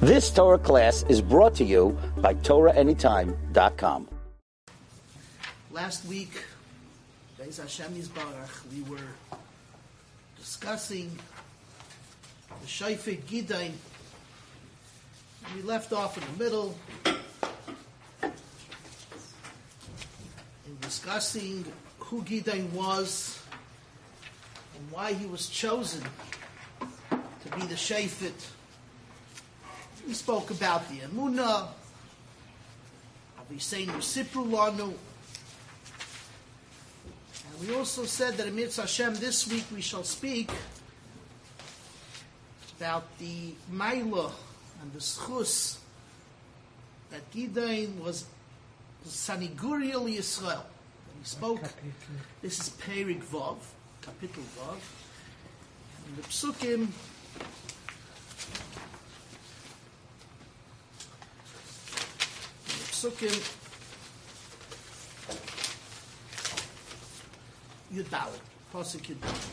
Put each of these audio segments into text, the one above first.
This Torah class is brought to you by TorahAnytime.com. Last week, Beis Hashem Yisbarach, we were discussing the Shofet Gideon. We left off in the middle in discussing who Gideon was and why he was chosen to be the Shofet. We spoke about the Emunah, Aviseinu Sipru Lanu, and we also said that in Mitzvah Hashem this week we shall speak about the Maila and the Schus that Gideon was Saniguriel Yisrael. We spoke, this is Perik Vav, Kapitel Vav, and the Psukim, Yudalit, Pasuk Yudalit.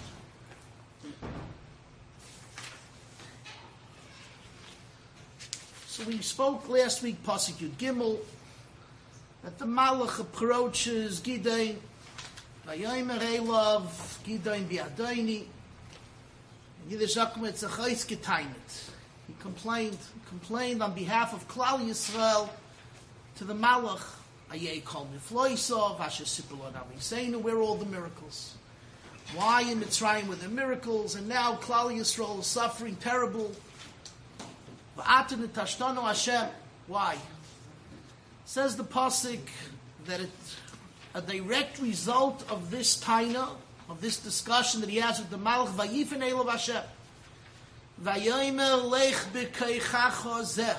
So we spoke last week, Pasuk Yud Gimel, that the Malach approaches Gideon, Vayomer Elav, Gideon Bi'adayni, Yiddish Akmet Zachais Getainet. He complained on behalf of Klal Yisrael to the Malach, Ayei Kol Nifloisov, Asher Sipulon Amiseinu, where are all the miracles? Why in Mitzrayim were there miracles, and now Klal Yisrael is suffering terrible? V'aten Tashtanu Hashem. Why? Says the Pasuk that a direct result of this taina, of this discussion that he has with the Malach, Vayifen Elav Hashem, Vayomer Lech B'Keichacho Zeh.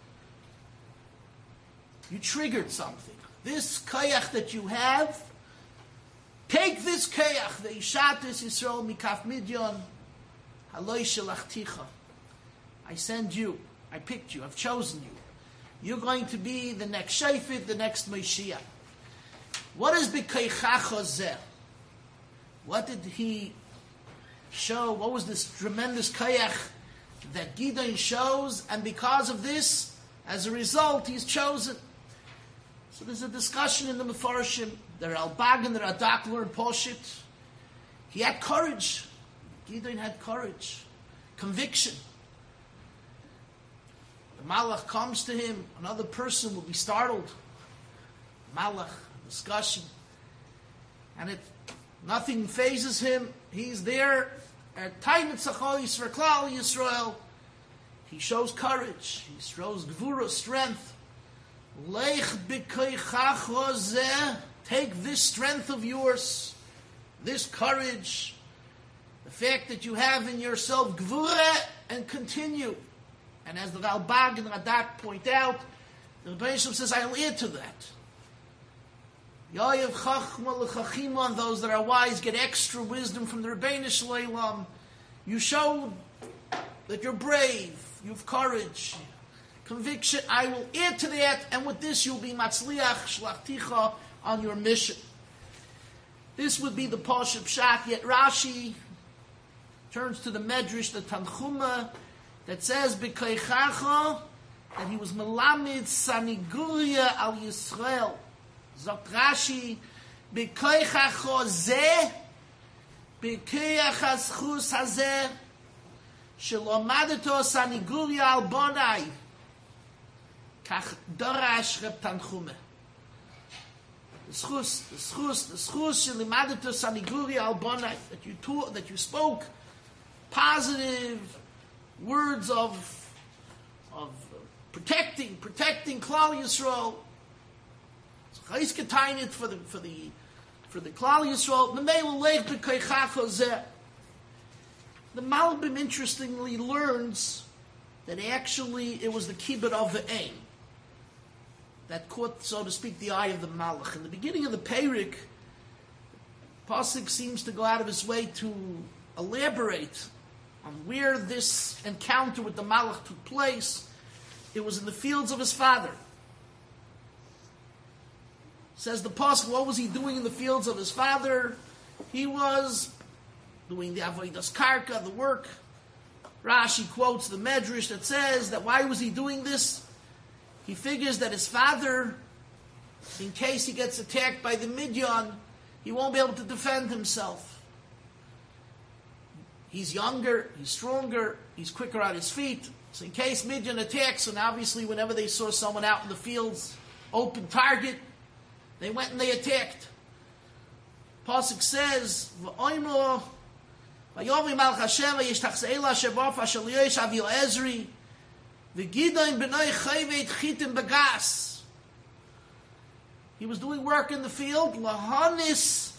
You triggered something. This kayach that you have, take this kayach, the Ishatis Yisrael Mikaf Midyon, Haloi Shelachticha. I send you, I picked you, I've chosen you. You're going to be the next Shofet, the next Mashiach. What is B'Keichacho Zeh? What did he show? What was this tremendous kayach that Gideon shows? And because of this, as a result, he's chosen. So there's a discussion in the Mefarshim. The Ralbag and the Radak learned Poshit. He had courage. Gideon had courage, conviction. The Malach comes to him. Another person will be startled. Malach, discussion. And nothing phases him. He's there at Taimet Zachois for Klal Yisrael. He shows courage. He shows Gvura, strength. Lech b'keichacho zeh, take this strength of yours, this courage, the fact that you have in yourself gvura, and continue. And as the Ralbag and Radak point out, the Rebbe Yisrael says, I'll add to that. Yayev chachma l'chachimon, those that are wise get extra wisdom from the Rebbeinu Shleilam. You show that you're brave, you have courage, conviction. I will add to that, and with this you'll be matzliach shlachticha on your mission. This would be the Pashup Pshat, yet Rashi turns to the Medrash, the Tanchuma, that says B'keichacha, that he was melamid saniguria al Yisrael. Zot Rashi, B'keichacha zeh, B'keiach haschus hazeh, Shelomadeto saniguria al bonai. Kach dorash Reb Tanchume. The schus shelimadeto saniguri al bonai, that you spoke positive words of protecting Klal Yisrael. Chayis ketaynet for the Klal Yisrael. Memei leich b'keichacho zeh. The Malbim interestingly learns that actually it was the kibbut of the aim that caught, so to speak, the eye of the Malach. In the beginning of the Perik, Pasuk seems to go out of his way to elaborate on where this encounter with the Malach took place. It was in the fields of his father. Says the Pasuk, what was he doing in the fields of his father? He was doing the Avodas Karka, the work Rashi quotes the Medrash that says that why was he doing this? He figures that his father, in case he gets attacked by the Midian, he won't be able to defend himself. He's younger, he's stronger, he's quicker on his feet. So in case Midian attacks, and obviously whenever they saw someone out in the fields, open target, they went and they attacked. Pasuk says, "V'oimro vayovi malch Hashem v'yishtachseila shebaf ashaliyosh avil Ezri v'gidoin b'noi chayvet chitim bagas." He was doing work in the field, lahanis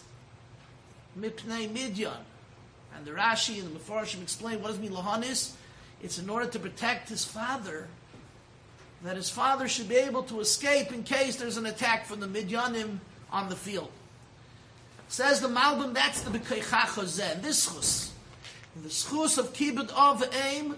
mipnei Midian. And the Rashi and the Mefarshim explain what does it mean lahanis? It's in order to protect his father, that his father should be able to escape in case there's an attack from the Midyanim on the field. Says the Malbim, that's the B'keicha Chazeh. This schus, the schus of Kibbud Av Aim,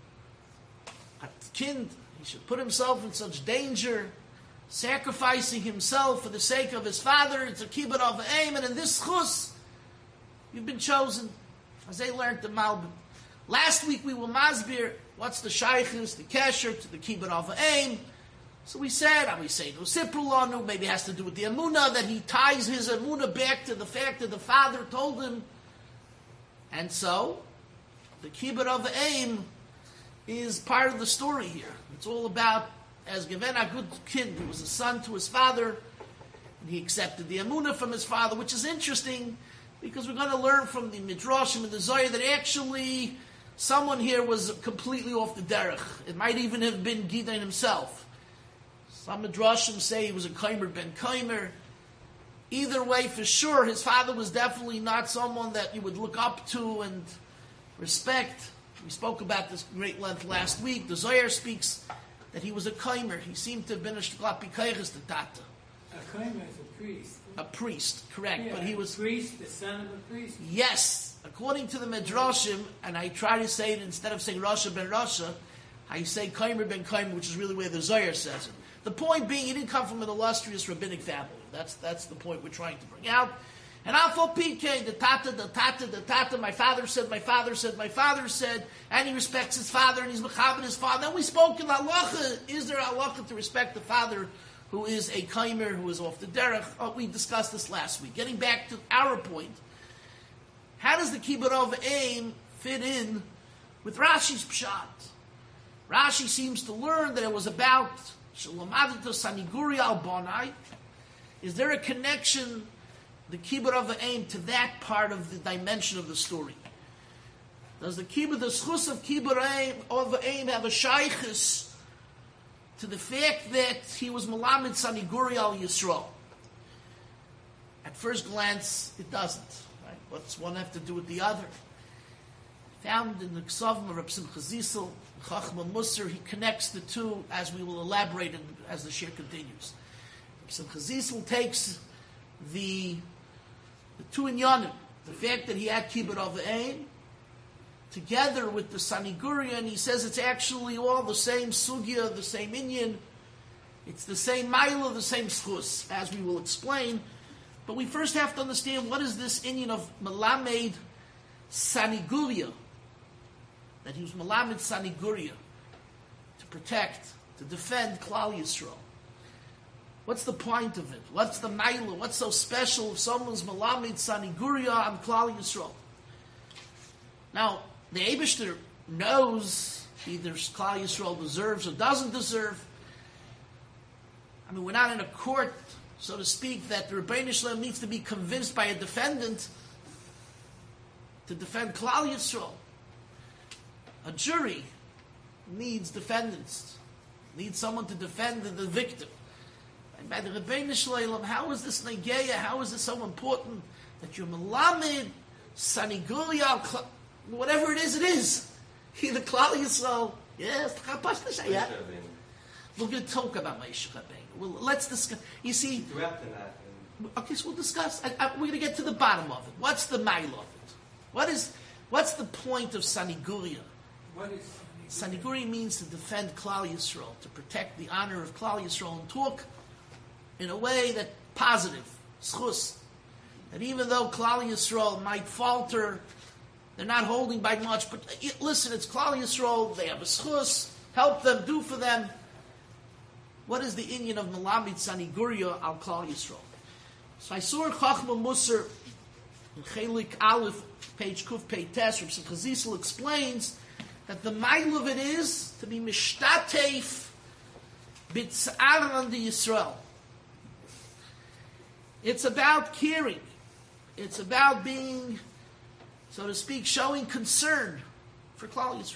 a kind, he should put himself in such danger, sacrificing himself for the sake of his father. It's a Kibbud Av Aim, and in this schus, you've been chosen, as they learned the Malbim. Last week we were masbir, what's the shaykhus, the kesher to the kibbud of aim. So we said, we say no siprulanu, maybe it has to do with the emunah, that he ties his emunah back to the fact that the father told him. And so, the kibbud of aim is part of the story here. It's all about, as given a good kid, who was a son to his father, and he accepted the emunah from his father, which is interesting, because we're going to learn from the Midrashim and the Zohar that actually someone here was completely off the derech. It might even have been Gideon himself. Some Midrashim say he was a Kaimer ben Kaimer. Either way, for sure, his father was definitely not someone that you would look up to and respect. We spoke about this great length last week. The Zohar speaks that he was a Kaimer. He seemed to have been a Shtlapi Kaiches to Tata. A Kaimer is a priest. A priest, correct. Yeah, but he was a priest, the son of a priest. Yes. According to the Midrashim, and I try to say it instead of saying Rasha ben Rasha, I say Kaimer ben Kaimer, which is really where the Zohar says it. The point being, he didn't come from an illustrious rabbinic family. That's the point we're trying to bring out. And Afal PK, the tata, my father said, and he respects his father, and he's mechaber his father. Then we spoke in halacha, is there halacha to respect the father who is a kaimer, who is off the derech? Oh, we discussed this last week. Getting back to our point, how does the kibbud of aim fit in with Rashi's pshat? Rashi seems to learn that it was about Shalomadito Saniguri al-Bonai. Is there a connection, the kibbud of aim, to that part of the dimension of the story? Does the schus of kibbud of aim have a shaykhus to the fact that he was Malamed Saniguri al Yisrael? At first glance, it doesn't. Right? What's one have to do with the other? Found in the Ksavim of Reb Simcha Zissel, Chachma Musar, he connects the two, as we will elaborate as the shir continues. Reb Simcha Zissel takes the two inyanim, the fact that he had kibbud of aim, together with the Saniguria, and he says it's actually all the same sugya, the same inyan, it's the same maila, the same schus, as we will explain. But we first have to understand what is this inyan of Melamed Saniguria, that he was Melamed Saniguria, to protect, to defend Klal Yisrael. What's the point of it? What's the maila? What's so special if someone's Melamed Saniguria on Klal Yisrael? Now, the Eibishter knows either Klal Yisrael deserves or doesn't deserve. I mean, we're not in a court, so to speak, that the Rebbeinu Shalom needs to be convinced by a defendant to defend Klal Yisrael. A jury needs defendants, needs someone to defend the victim. And by the Rebbeinu Shalom, how is this negeya? How is this so important that you're melamed saniguria? Whatever it is. Either Klal Yisrael, yes, we're going to talk about Moshe Rabbeinu. Well, let's discuss. You see, okay, so we'll discuss. We're going to get to the bottom of it. What's the mile of it? What's the point of Saniguria? What is Saniguria means to defend Klal Yisrael, to protect the honor of Klal Yisrael, and talk in a way that positive, schus, that even though Klal Yisrael might falter They're not holding by much, but listen, it's Klal Yisrael, they have a schus, help them, do for them. What is the inyan of Melamid Saniguria al Klal Yisrael? So I saw in Chachma Musar, in Chelik Aleph, page Kuf Pei Tes, Reb Simcha Zisel explains that the mile of it is to be mishtatef b'tzar on the Yisrael. It's about caring. It's about being, so to speak, showing concern for Klal Yisrael.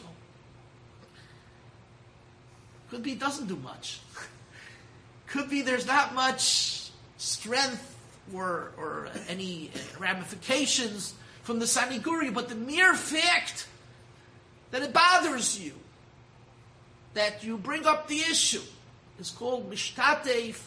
Could be it doesn't do much. Could be there's not much strength or any ramifications from the Saniguria, but the mere fact that it bothers you, that you bring up the issue, is called Mishtatef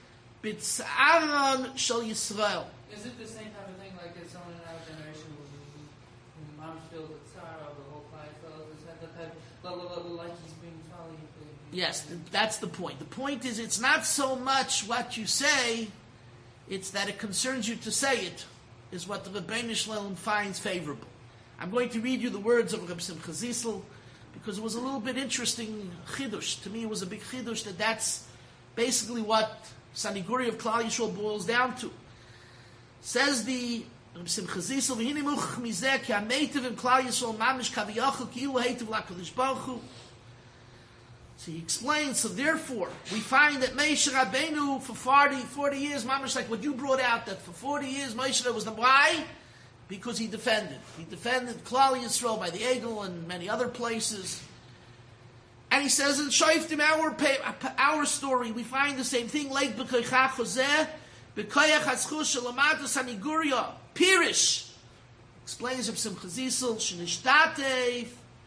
B'Tzaran Shel Yisrael. Is it the same type of thing like there's someone in our generation who moms feel the tzara of the whole class, is that the type like he's being totally... Yes, that's the point. The point is it's not so much what you say, it's that it concerns you to say it, is what the Rebbeinu Shalom finds favorable. I'm going to read you the words of Reb Simcha Zisel, because it was a little bit interesting chidush. To me it was a big chidush that's basically what Saniguria of Klal Yisrael boils down to. Says the Reb Simcha Zisel, V'hini much mizeh ki ha-meitiv in Klal Yisrael mamish kaviyachol ki ilu heitiv l'HaKadosh Baruch Hu. So he explains, so therefore, we find that Moshe Rabbeinu for 40 years, mamish like what you brought out, that for 40 years Moshe was the why? Because he defended. He defended Klal Yisrael by the Egel and many other places. And he says in Shoiftim, our story, we find the same thing. Like b'koycha chozeh, b'koyach hatzchus shelamata saniguria, pirish. Explains of Simcha Zisel, shenishtatef,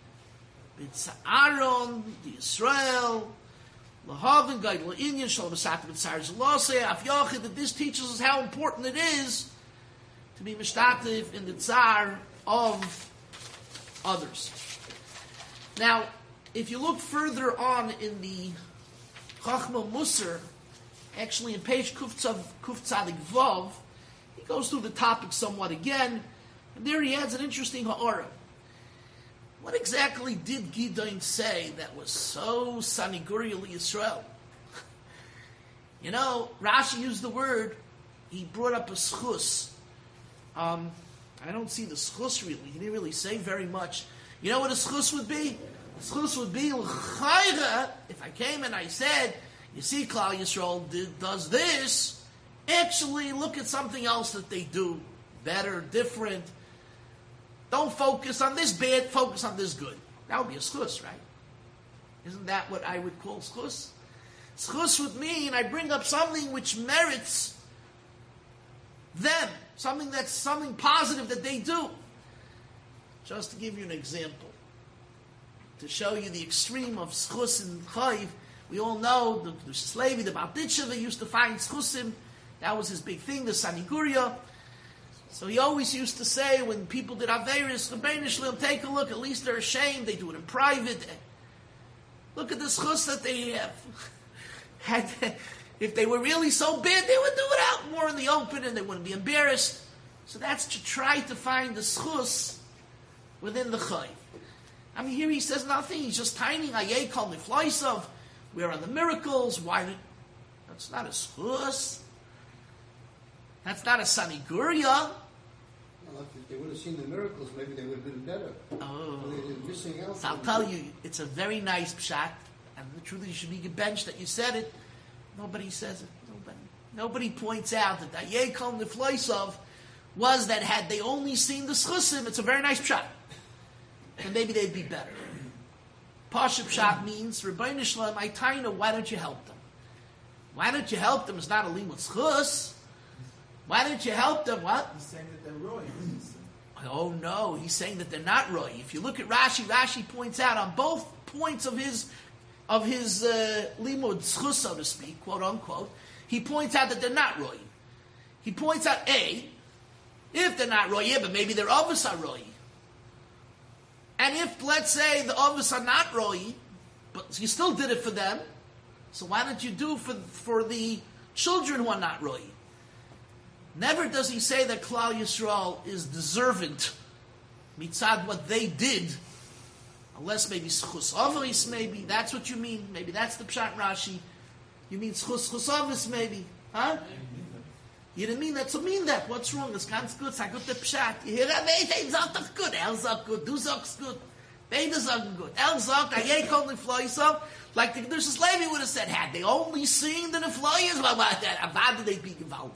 b'tza'aron, the Yisrael, lahavin, gaid la'inyan, shalom asat b'tzar zeloseh, af yochid, that this teaches us how important it is to be mishtatif in the tsar of others. Now, if you look further on in the Chachma Musar, actually in page Kuf Tzadik Vav, he goes through the topic somewhat again, and there he adds an interesting ha'ara. What exactly did Gideon say that was so Saniguria Yisrael? You know, Rashi used the word, he brought up a schus. I don't see the schus really. He didn't really say very much. You know what a schus would be? A schus would be, l'chayra, if I came and I said, you see Klal Yisrael does this, actually look at something else that they do, better, different. Don't focus on this bad, focus on this good. That would be a schus, right? Isn't that what I would call schus? Schus would mean I bring up something which merits them, something positive that they do. Just to give you an example, to show you the extreme of schus and chayv, we all know the Shlevi, the Balditcheva used to find schusim. That was his big thing, the Saniguria. So he always used to say when people did Averis, Rebbeinu Shalom, take a look, at least they're ashamed, they do it in private. Look at the schus that they have. If they were really so bad, they would do it out more in the open and they wouldn't be embarrassed. So that's to try to find the schus within the chayv. I mean, here he says nothing. He's just tiny. Ayei kol nifloisav. Where are the miracles? Why? That's not a schus. That's not a saniguria. Well, if they would have seen the miracles, maybe they would have been better. Oh, they're missing out. So I'll tell you, it's a very nice pshat, and truly you should be benched that you said it. Nobody says it. Nobody points out that the Ayei kol nifloisav was that had they only seen the schusim, it's a very nice pshat. And maybe they'd be better. Pasha pshat means, Rebbeinu Shalom, I taina, why don't you help them? Why don't you help them? It's not a limud schus. Why don't you help them? What? He's saying that they're roy. Oh no, he's saying that they're not roy. If you look at Rashi, Rashi points out on both points of his limud schus, so to speak, quote unquote, he points out that they're not roy. He points out, if they're not roy, yeah, but maybe their avos are roy. And if, let's say, the avos are not roy, but you still did it for them, so why don't you do for the children who are not roy? Never does he say that Klal Yisrael is deserving mitzad what they did, unless maybe schus avos, maybe that's what you mean. Maybe that's the pshat Rashi. You mean schus avos, maybe, huh? You didn't mean that, so mean that. What's wrong? It's ganz gut. Sag gut the pshat. You hear that? They sagt doch gut. Sagt gut. Du sagst gut. Beide sagen gut. Sagt, I call the fly so. Like the Kedushas Levi would have said, had they only seen the flyers, about that, why did they be gewaltig?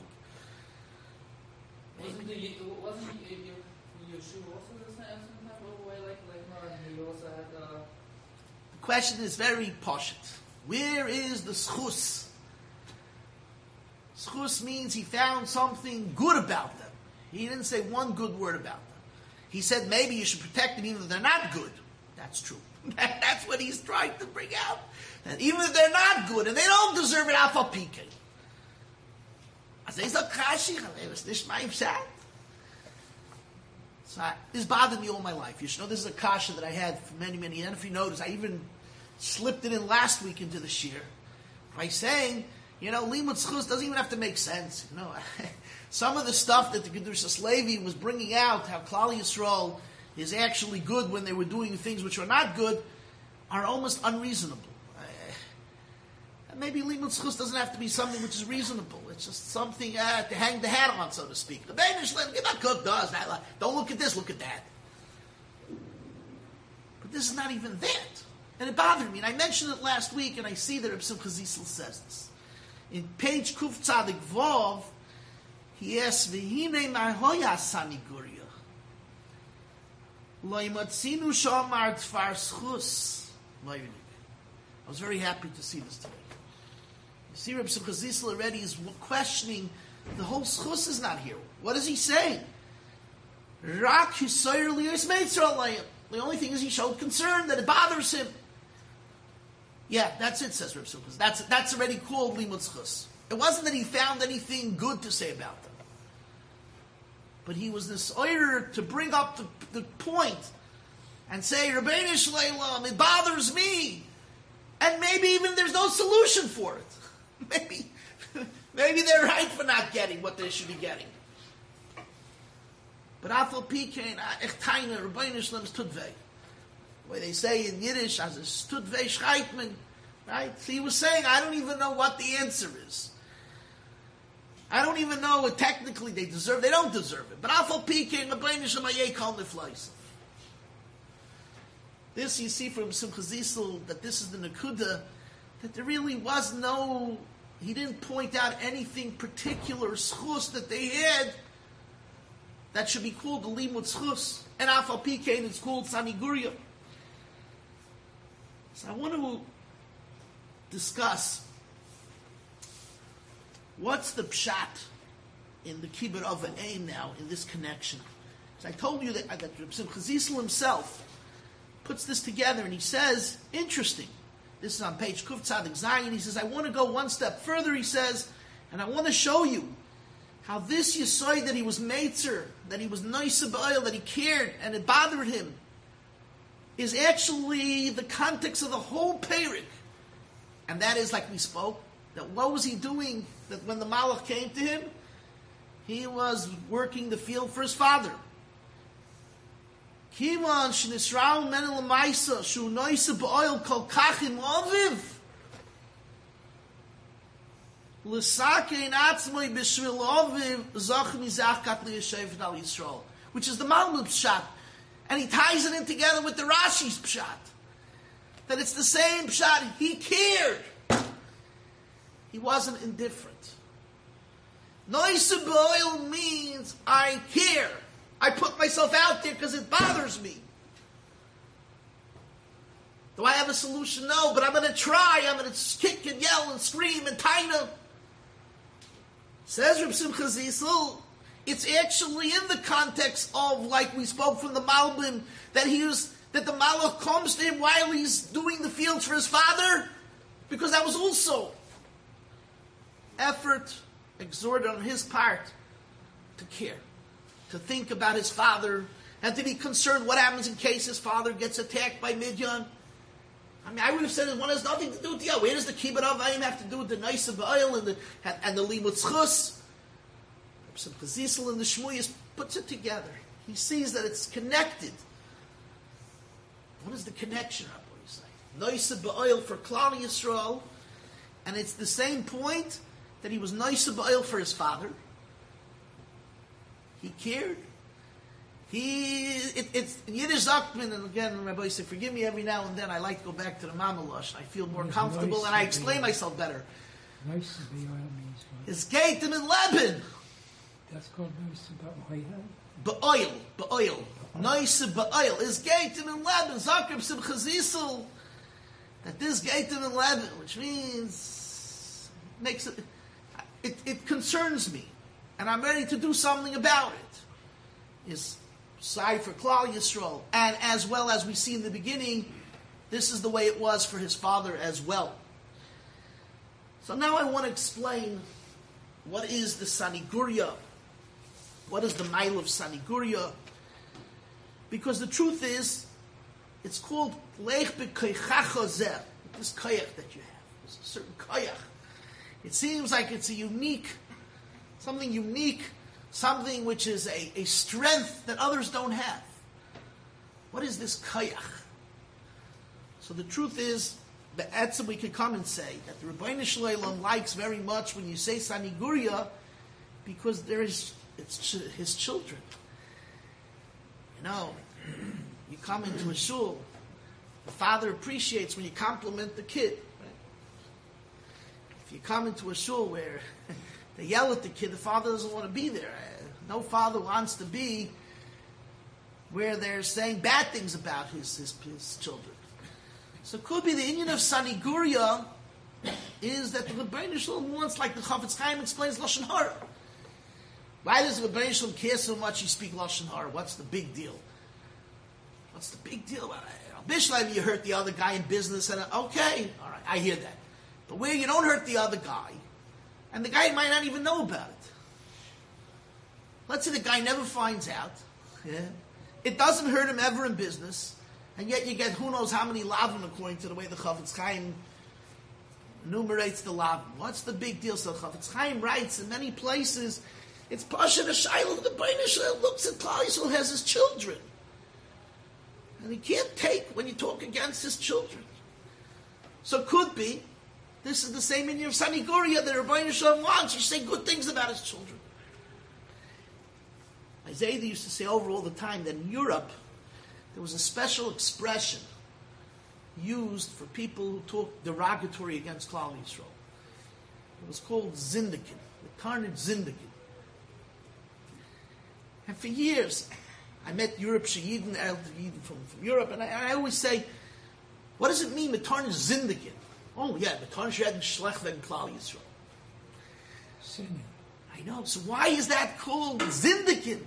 Wasn't Yeshua also the same type of way? Like no, he also had The question is very poshut. Where is the schus? Schus means he found something good about them. He didn't say one good word about them. He said maybe you should protect them even if they're not good. That's true. That's what he's trying to bring out. And even if they're not good and they don't deserve it, afal pike. So this bothered me all my life. You should know this is a kasha that I had for many, many years. And if you notice, I even slipped it in last week into the shir by saying, limud schus doesn't even have to make sense. Some of the stuff that the Kedushas Levi was bringing out, how Klal Yisrael is actually good when they were doing things which are not good, are almost unreasonable. Maybe limud schus doesn't have to be something which is reasonable. It's just something to hang the hat on, so to speak. The Benish not cook does that. Don't look at this, look at that. But this is not even that. And it bothered me. And I mentioned it last week, and I see that Reb Simcha Zisel says this. In page Kuf Tzadik Vov, he asks, V'hine ma'hoya saniguria. Lo imatzinu shomar tfar schus. I was very happy to see this today. You see, Reb Simcha Zisel already is questioning the whole schus is not here. What is he saying? Rak hisoyer liyos meitzor alayim. The only thing is he showed concern that it bothers him. Yeah, that's it, says Reb Simcha. That's already called limud schus. It wasn't that he found anything good to say about them, but he was this oirer to bring up the point and say, Rabbeinu Shleilam, it bothers me, and maybe even there's no solution for it. Maybe they're right for not getting what they should be getting. But afal pikein echteina Rabbeinu Shleilam's tudvei. The way they say in Yiddish, as a studvei schreitman, right? So he was saying, I don't even know what the answer is. I don't even know what technically they deserve. They don't deserve it. But afal pikein Rabbeinu Shleilam yekal nifleis. This you see from Simcha Zisel, that this is the Nakuda, that there really was no, he didn't point out anything particular schus that they had that should be called the limud schus. And afal pikein it's called saniguria. So I want to discuss what's the pshat in the Kibbut of an aim now in this connection. So I told you that Reb Simcha Zisel himself puts this together and he says, interesting, this is on page Kuf Tzadik Zayin, he says, I want to go one step further, he says, and I want to show you how this Yisoy that he was Meitzer, that he was Noisa Ba'il, that he cared and it bothered him, is actually the context of the whole Perik. And that is, like we spoke, that what was he doing that when the Malach came to him? He was working the field for his father. Kivan shnisra'u men l'maisa shu noisa ba'oil kol kachim aviv l'sakein atzmoi b'shvil aviv zach mizach kat liyashev al Yisrael, which is the Malmud pshat, and he ties it in together with the Rashi's pshat, that it's the same pshat. He cared. He wasn't indifferent. Noisa ba'oil means I care. I put myself out there because it bothers me. Do I have a solution? No, but I'm going to try. I'm going to kick and yell and scream and taina. Says Reb Simcha Zisel, it's actually in the context of, like we spoke from the Malbim, that the Malach comes to him while he's doing the fields for his father, because that was also effort exerted on his part to care, to think about his father, and to be concerned what happens in case his father gets attacked by Midian. I mean, I would have said one has nothing to do with where does the Kibbut Avayim have to do with the Noisa Ba'il and the Limud Schus? Simcha Zisel and the Shmuyas puts it together. he sees that it's connected. What is the connection, Rabbi Yisrael? Noisa ba'oil for Klal Yisrael, and it's the same point that he was noisa ba'oil for his father. He cared. It's Yiddish Zakman, and again, Rabbi Yisrael, forgive me every now and then, I like to go back to the Mamalosh. I feel more comfortable and I explain myself better. Nice to be oil means what? His Gatem in Lebanon. That's called nice about Ba'oil. Noisa ba'oil. His Gatem in Lebanon. Zakrib Simcha Zisel. That this Gatem in Lebanon, which means, it concerns me. And I'm ready to do something about it. Is side for Klal Yisrael, and as well as we see in the beginning, this is the way it was for his father as well. So now I want to explain what is the Saniguria, what is the Mail of Saniguria, because the truth is, it's called Leich B'Koichacha Zeh, this koyach that you have, it's a certain koyach. It seems like it's something unique, something which is a strength that others don't have. What is this koyach? So the truth is, be'etzem we could come and say that the Rebbeinu Shalom likes very much when you say Saniguria, because it's his children. You know, you come into a shul, the father appreciates when you compliment the kid. Right? If you come into a shul where they yell at the kid, the father doesn't want to be there. No father wants to be where they're saying bad things about his children. So it could be the inyan of Saniguria is that the Rebbeinu Shalom wants, like the Chafetz Chaim explains, Lashon Hara. Why does the Rebbeinu Shalom care so much you speak Lashon Hara? What's the big deal? What's the big deal? Bishleim, you hurt the other guy in business, and okay, all right, I hear that. But where you don't hurt the other guy, and the guy might not even know about it. Let's say the guy never finds out. Yeah? It doesn't hurt him ever in business, and yet you get who knows how many lavim according to the way the Chafetz Chaim enumerates the lavim. What's the big deal? So the Chafetz Chaim writes in many places, it's Pasha the Shiloh, the Bnei Yisrael looks at Klal Yisrael has his children. And he can't take when you talk against his children. So it could be, this is the same in your Saniguria that Rebbeinu Shalom wants. You say good things about his children. Isaiah used to say over all the time that in Europe, there was a special expression used for people who talk derogatory against Klal Yisrael. It was called Zindikin, the Tarnit Zindikin. And for years, I met Europe Sheyidin, from Europe, and I always say, what does it mean, Metarnit Zindikin? Oh yeah, Metarnit Sheyidin Shlech Ven Klal Yisrael. Sin. I know, so why is that called Zindikin?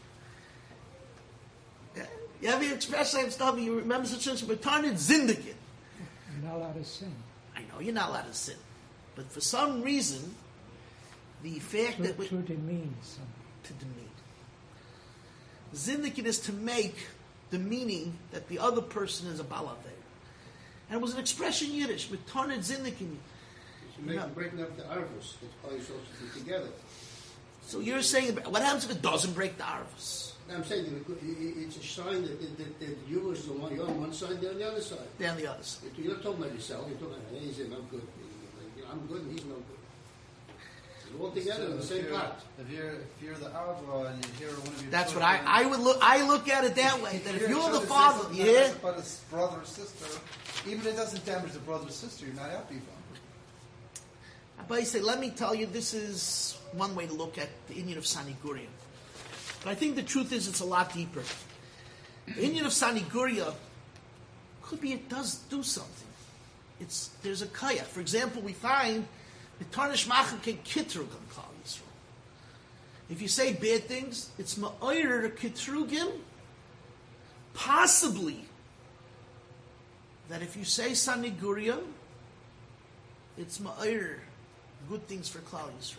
You have your expression stuff, you remember such a thing, Metarnit Zindikin. You're not allowed to sin. I know you're not allowed to sin. But for some reason, the fact that... To demean something. To demean. Zindikin is to make the meaning that the other person is a balaver. And it was an expression in Yiddish, Metarnit Zindikin. Breaking up the arvus, that Klal Yisrael should be together. So you're saying, what happens if it doesn't break the arvus? I'm saying that it's a sign that you is you're on one side, they're on the other side. They're on the other side. You're not talking about yourself, you're talking about, hey, he's no good. I'm good and he's no good. You're all together in the same pot. If you're the Avra and you hear one of your that's children, what I would look. I look at it that way. That if you're the father, yeah, about his brother or sister, even if it doesn't damage the brother or sister, you're not happy for him. But I say, let me tell you, this is one way to look at the Inyan of Saniguria. But I think the truth is it's a lot deeper. The Inyan of Saniguria could be it does do something. There's a kaya. For example, we find the tarnish machem ke kitrug on Klal Yisrael. If you say bad things, it's ma'oyer kitrugim. Possibly that if you say Saniguria, it's ma'oyer good things for Klal Yisrael.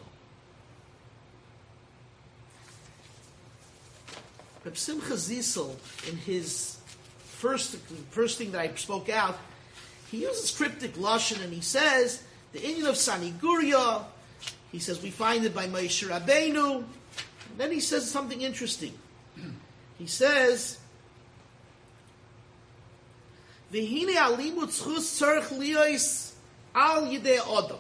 Reb Simcha Zisel, in his first thing that I spoke out, he uses cryptic lashon and he says the inyan of Saniguria. He says we find it by Moshe Rabbeinu. And then he says something interesting. He says, V'hine alimut zchus tzarich liyos al yidei adam.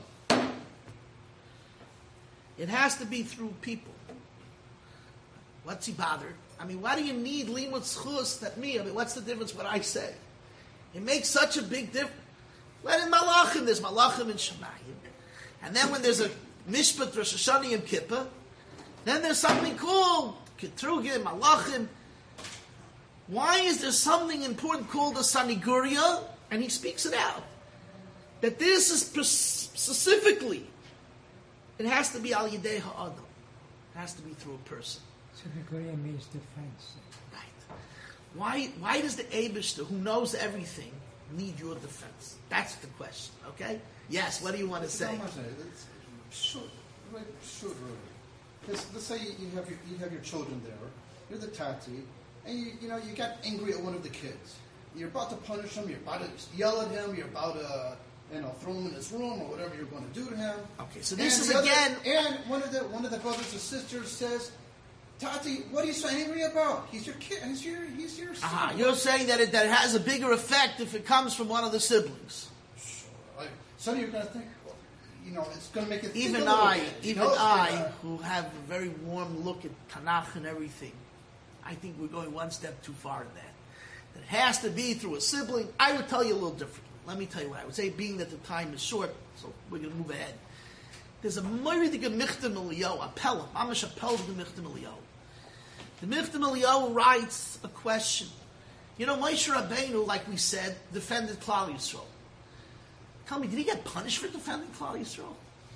It has to be through people. What's he bothered? I mean, why do you need limut zchus that me? I mean, what's the difference what I say? It makes such a big difference. Let in malachim, there's malachim and shemayim. And then when there's a mishpat, Rosh Hashanah, Yom Kippur, then there's something called Ketrugim, malachim. Why is there something important called a saniguria? And he speaks it out. That this is specifically, it has to be al yidei ha'adam. It has to be through a person. Saniguria means defense. Right. Why does the Eibishter, who knows everything, need your defense? That's the question, okay? Yes, what do you want to say? Sure, really. Let's say you have your children there. You're the tati, and you got angry at one of the kids. You're about to punish him. You're about to yell at him. You're about to throw him in his room or whatever you're going to do to him. Okay, so this is again. And one of the brothers or sisters says, Tati, what are you so angry about? He's your kid. He's your son. You're saying that it has a bigger effect if it comes from one of the siblings. Sure. Some of you are going to think, it's going to make it. Even I, who have a very warm look at Tanakh and everything, I think we're going one step too far in that. That it has to be through a sibling. I would tell you a little different. Let me tell you what I would say, being that the time is short, so we're going to move ahead. There's a Moiridige Michtam Eliyahu, a Pelham, Mamash a Pelham Michtam Eliyahu. The Michtam Eliyahu writes a question. Moshe Rabbeinu, like we said, defended Klal Yisrael. Tell me, did he get punished for defending Klal Yisrael?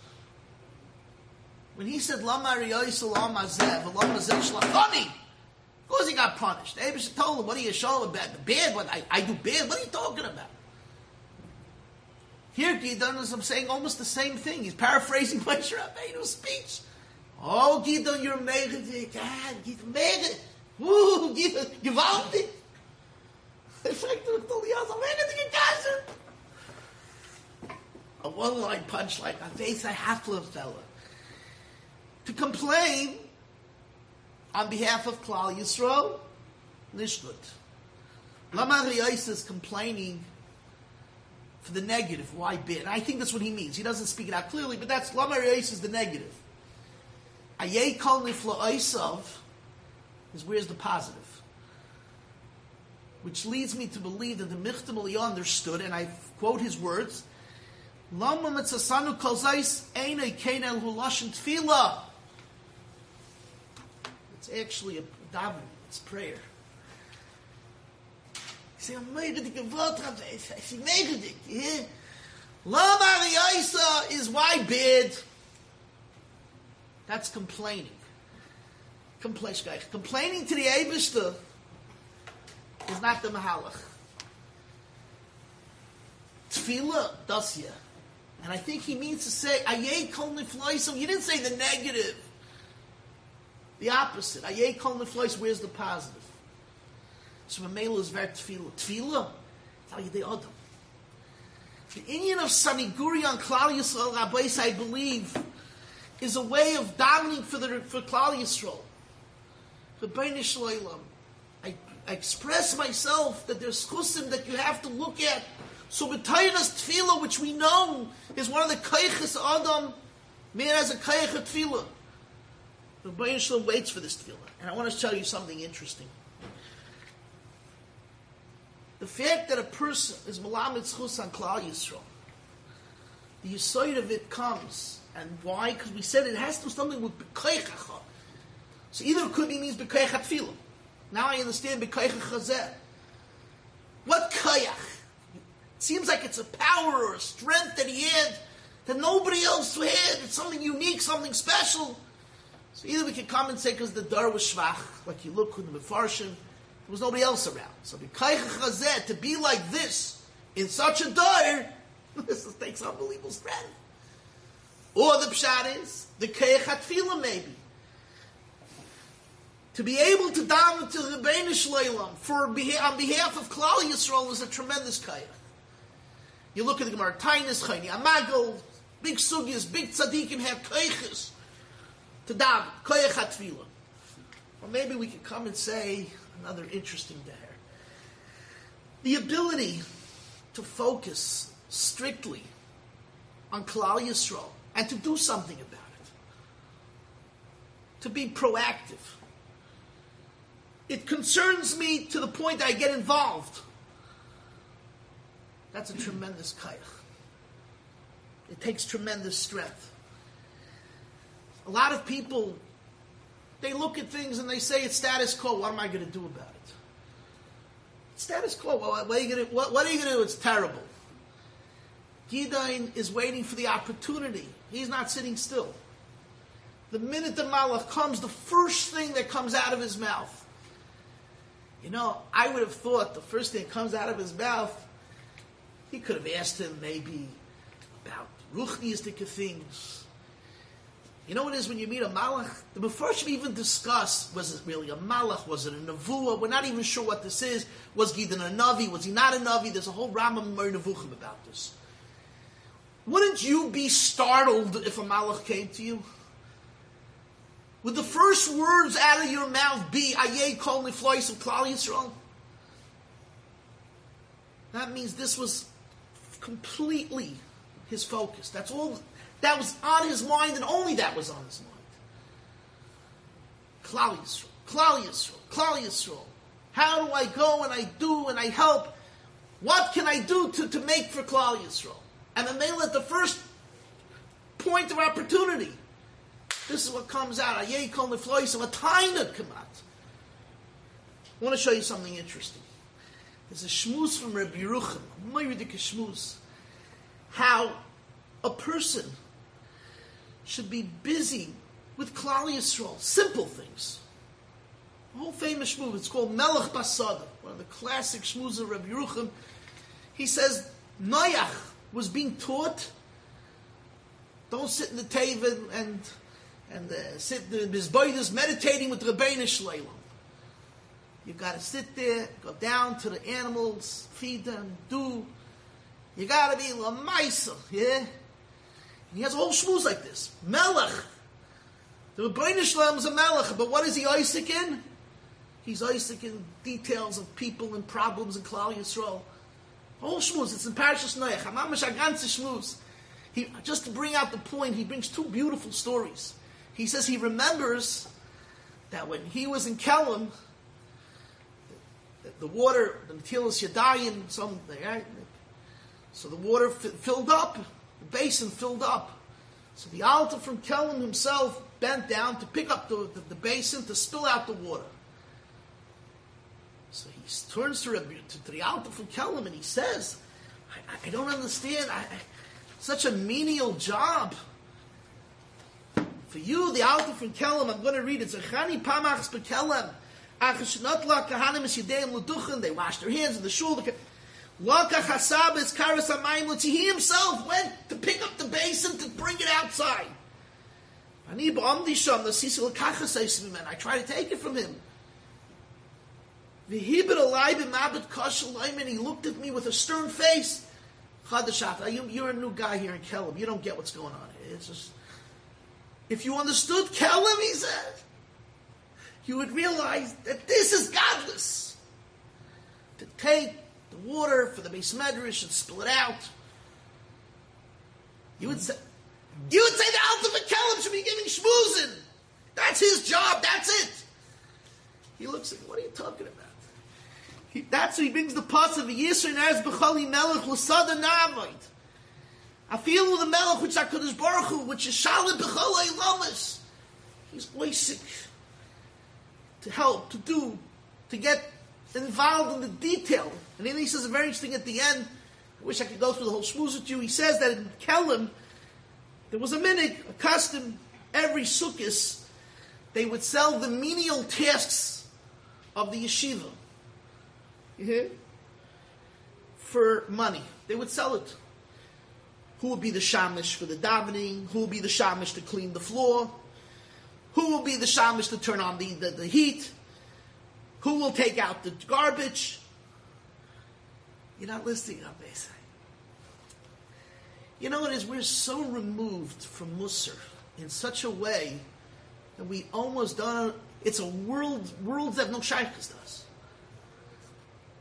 When he said, Lama Riyoysa Lama Zev, Lama Zev Shlachani, of course he got punished. Abish told him, what are you showing about? Bad, what I do bad? What are you talking about? Here, Gidon is saying almost the same thing. He's paraphrasing Moshe Rabbeinu's speech. Oh, Gidon, you're megadik. God, Gidon, megadik. Woo, Gidon, gewaltig. A one-line punch like a face I have to fella. To complain on behalf of Klal Yisrael, Nishgut. Lama Riyais is complaining for the negative. Why bid? I think that's what he means. He doesn't speak it out clearly, but that's Lama Riyais is the negative. Ayei kol nifla oisav is where's the positive? Which leads me to believe that the Michtam Eliyahu understood, and I quote his words, Lama mitzasanu kol zayis einay kenel hu lashon tefillah. It's actually a daven, it's prayer. You say, I'm megadik avot, I say megadik, Lama Riyaisa is why bid. That's complaining. Complaining to the Eibishter is not the Mahalach. Tefillah, dasya. And I think he means to say, Ayei kol nifloisim. You didn't say the negative. The opposite. Ayei kol niflois, where's the positive? So Mamela is very tefillah. Tefillah? It's al yidei adam. The Indian of Saniguri on Klal Yisrael, Rabbis, I believe, is a way of davening for Klal Yisrael. For Bnei Shloilam. I express myself that there's chusim that you have to look at. So b'tayras tefillah, which we know is one of the kayches Adam, man has a kaych of tefillah. The Bnei Shloim waits for this tefillah. And I want to tell you something interesting. The fact that a person is malamed zchus on Klal Yisrael, the yisoid of it comes. And why? Because we said it has to do something with b'kaychacha. So either it could be means b'kaychat tefillah. Now I understand b'kaycha chazeh. What kayach? It seems like it's a power or a strength that he had that nobody else had. It's something unique, something special. So either we can come and say because the dar was shvach, like you look in the Mefarshim, there was nobody else around. So b'kaycha chazeh, to be like this in such a dar, this takes unbelievable strength. Or the pshat is the kaychat tefillah maybe. To be able to daven to Rebbeinu Shleilam on behalf of Klal Yisrael is a tremendous kayach. You look at the Gemara, Tainis, Chayni, Amagel, big sugyas, big tzaddikim have kaychas to daven, kayach tefillah. Or maybe we could come and say, another interesting daher. The ability to focus strictly on Klal Yisrael and to do something about it. To be proactive. It concerns me to the point that I get involved. That's a tremendous kayach. It takes tremendous strength. A lot of people, they look at things and they say it's status quo. What am I going to do about it? Status quo. What are you going to do? It's terrible. Gideon is waiting for the opportunity. He's not sitting still. The minute the Malach comes, the first thing that comes out of his mouth. I would have thought the first thing that comes out of his mouth, he could have asked him maybe about ruchnistic things. You know what it is when you meet a Malach? The Mefarshim even discuss, was it really a Malach? Was it a Nevuah? We're not even sure what this is. Was Gideon a Navi? Was he not a Navi? There's a whole Rambam Nevuchim about this. Wouldn't you be startled if a Malach came to you? Would the first words out of your mouth be Ayeh Kol Niflois of Klal Yisrael? That means this was completely his focus. That's all that was on his mind, and only that was on his mind. Klal Yisrael, Klal Yisrael, Klal Yisrael. How do I go and I do and I help? What can I do to make for Klal Yisrael? And then they let the first point of opportunity. This is what comes out. Ayeh Kol Niflois of a Taina come out. I want to show you something interesting. There's a shmuz from Rabbi Yerucham, a Moiridik shmuz, how a person should be busy with Klal Yisrael, simple things. A whole famous shmuz, it's called Melech Basada, one of the classic shmuz of Rabbi Yerucham. He says, Noach was being taught, don't sit in the teva and sit in the Mizboides meditating with Rabbeinu Shleilam. You got to sit there, go down to the animals, feed them, do. You got to be l'maisa, yeah? And he has a whole shmuz like this. Melech. The Rabbeinu Shleilam is a melech, but what is he Isaac in? He's Isaac in details of people and problems in Klal Yisrael. Whole shmuz, it's in Parashas Noach. Hamamash Aganze shmuz. Just to bring out the point, he brings two beautiful stories. He says he remembers that when he was in Kelm, the water, the Netilas Yadayim, something, right? So the water filled up, the basin filled up. So the altar from Kelm himself bent down to pick up the basin to spill out the water. So he turns to the altar from Kelm and he says, I don't understand. Such a menial job. For you, the altar from Kelm, I'm going to read it. Zechani pamachs bekelem. They washed their hands in the shul. He himself went to pick up the basin to bring it outside. I tried to take it from him. And he looked at me with a stern face. You're a new guy here in Kelm. You don't get what's going on. It's just, if you understood Kelm, he said, you would realize that this is godless. To take the water for the Beis Medrash and spill it out. You would say the ultimate Kelm should be giving shmuzin. That's his job. That's it. He looks at me. What are you talking about? That's who he brings the pus of the Yisrael as b'chali melech l'sada na'avoid. I feel with the melech which is HaKadosh Baruch Hu, which is shalit b'chol eilamis. He's oisik. To help, to do, to get involved in the detail. And then he says a very interesting at the end, I wish I could go through the whole shmuz with you. He says that in Kelm, there was a minig, a custom, every sukkis, they would sell the menial tasks of the yeshiva. For money. They would sell it. Who would be the shamish for the davening? Who would be the shamish to clean the floor? Who will be the shamish to turn on the heat? Who will take out the garbage? You're not listening, Rabbi. You know what it is? We're so removed from Musar in such a way that we almost don't. It's a world that no shaykhs does.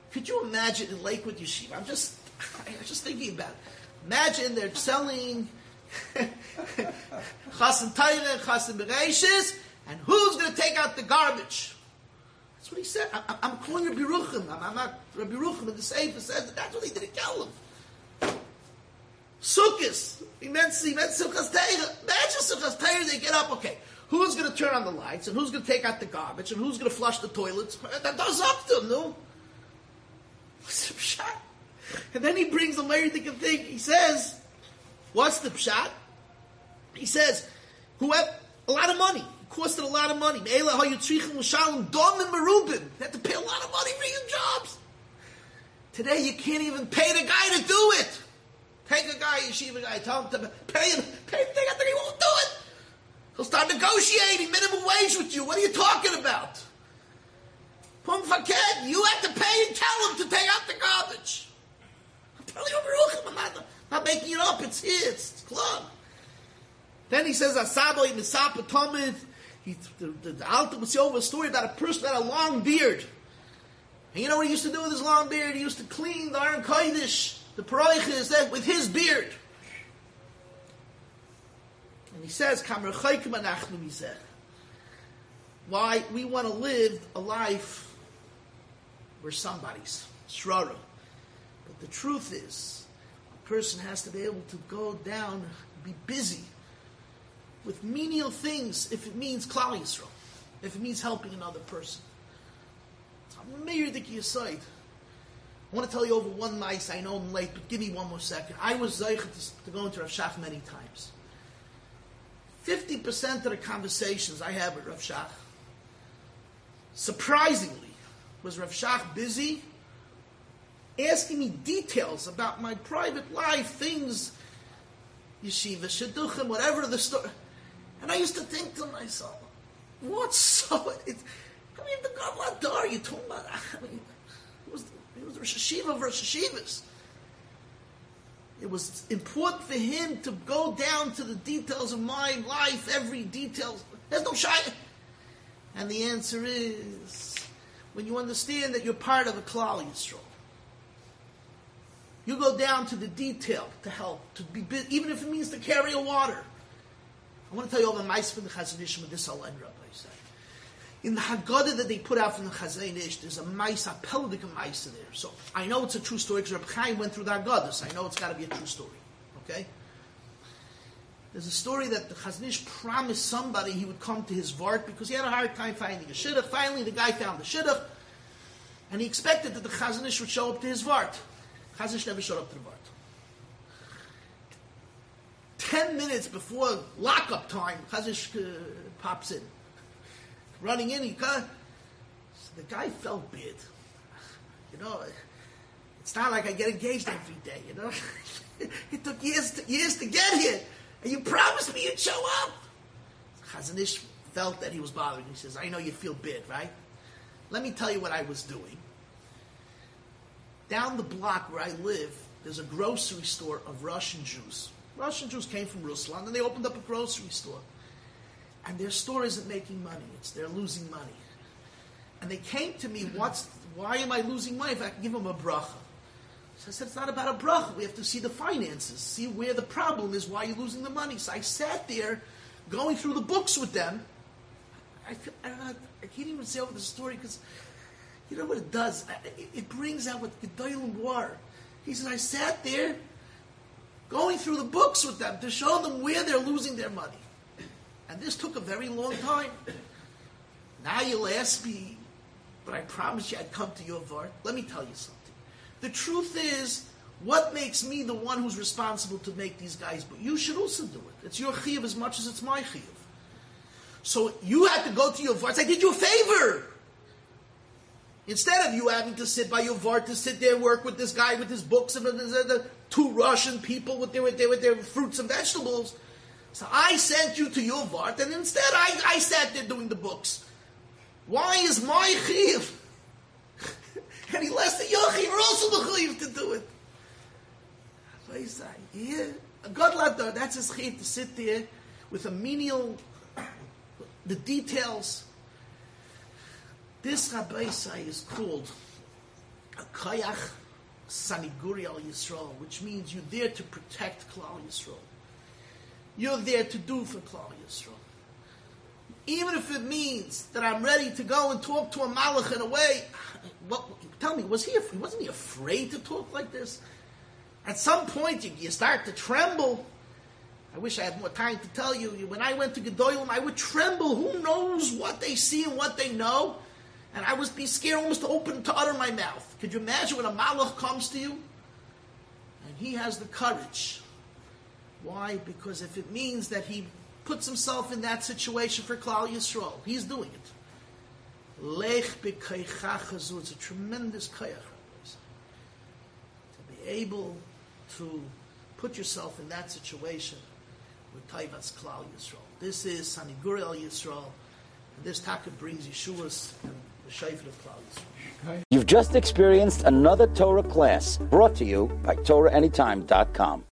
Could you imagine in Lakewood Yeshiva? I'm just thinking about it. Imagine they're selling Chasen Taira, Chasen Bereishis, and who's going to take out the garbage? That's what he said. I'm calling Rabbi Ruchim. I'm not Rabbi Ruchim in the Sefer says that. That's what he did in Kelm. Sukkos. He meant Sukkos Taira. Imagine Sukkos Taira, they get up, okay. Who's going to turn on the lights, and who's going to take out the garbage, and who's going to flush the toilets? That's up to him, no? What's the pshat? And then he brings the Meirdik thing. He says, what's the pshat? He says, whoever, a lot of money. It costed a lot of money. They had to pay a lot of money for your jobs. Today you can't even pay the guy to do it. Take a guy, yeshiva guy, tell him to pay him, he won't do it. He'll start negotiating minimum wage with you. What are you talking about? You have to pay and tell him to take out the garbage. I'm telling you, I'm not making it up. It's here. It's club. Then he says, Asabo Misapa Tomid. The Alta was over a story about a person that had a long beard. And you know what he used to do with his long beard? He used to clean the Aron Kodesh, the Paroiches, with his beard. And he says, why we want to live a life we're somebody's. Shrara. But the truth is, a person has to be able to go down, be busy with menial things if it means Klal Yisrael, if it means helping another person. I'm Meirdik Yesod. I want to tell you over one nice, I know I'm late, but give me one more second. I was zeichet to go into Rav Shach many times. 50% of the conversations I have with Rav Shach, surprisingly, was Rav Shach busy asking me details about my private life, things, yeshiva, shidduchim, whatever the story. And I used to think to myself, what's so... the God Ladar you're talking about, it was Rosh Hashiva versus Yeshivas. It was important for him to go down to the details of my life, every detail. There's no shy. And the answer is, when you understand that you're part of a Klal Yisrael, you go down to the detail to help, to be, even if it means to carry a water. I want to tell you all the mice from the Chazon Ish with this I'll end, Rabbi say. In the Haggadah that they put out from the Chazon Ish, there's a mice, a pelvic mice in there. So I know it's a true story because Rabbi Chaim went through the Haggadah, so I know it's got to be a true story. Okay? There's a story that the Chazon Ish promised somebody he would come to his Vart because he had a hard time finding a Shidduch. Finally, the guy found the Shidduch, and he expected that the Chazon Ish would show up to his Vart. Chazon Ish never showed up to the Vart. 10 minutes before lockup time, Chazon Ish pops in. Running in, so the guy felt bad. You know, it's not like I get engaged every day, you know. It took years to get here. And you promised me you'd show up. Chazon Ish felt that he was bothering. He says, I know you feel bad, right? Let me tell you what I was doing. Down the block where I live, there's a grocery store of Russian Jews. Russian Jews came from Ruslan, and they opened up a grocery store. And their store isn't making money. They're losing money. And they came to me, why am I losing money if I can give them a bracha? So I said, it's not about a bracha. We have to see the finances, see where the problem is, why you're losing the money. So I sat there going through the books with them. I can't even say over the story because you know what it does? It brings out what Gedolim were. He said, I sat there going through the books with them to show them where they're losing their money. And this took a very long time. Now you'll ask me, but I promised you I'd come to your Vart. Let me tell you something. The truth is, what makes me the one who's responsible to make these guys, but you should also do it. It's your chiyuv as much as it's my chiyuv. So you had to go to your Vart. I did you a favor. Instead of you having to sit by your Vart, to sit there and work with this guy with his books and the two Russian people with their fruits and vegetables. So I sent you to your Vart, and instead I sat there doing the books. Why is my chiyuv? Any less than your chiyuv, you're also the chiyuv to do it. So I say, yeah, God Ladar, that's his chiyuv to sit there with a menial, the details. This Rabbi Say is called a koyach saniguri al Yisrael, which means you're there to protect Klal Yisrael. You're there to do for Klal Yisrael. Even if it means that I'm ready to go and talk to a malach in a way, tell me, wasn't he afraid to talk like this? At some point, you start to tremble. I wish I had more time to tell you. When I went to Gedolim, I would tremble. Who knows what they see and what they know? And I would be scared almost to utter my mouth. Could you imagine when a malach comes to you? And he has the courage. Why? Because if it means that he puts himself in that situation for Klal Yisrael, he's doing it. Lech b'keichachazu. It's a tremendous koyach. To be able to put yourself in that situation with Taivas Klal Yisrael. This is Saniguri al Yisrael, and this taka brings Yeshuas and the Shayfet of Klal Yisrael. You've just experienced another Torah class brought to you by TorahAnytime.com.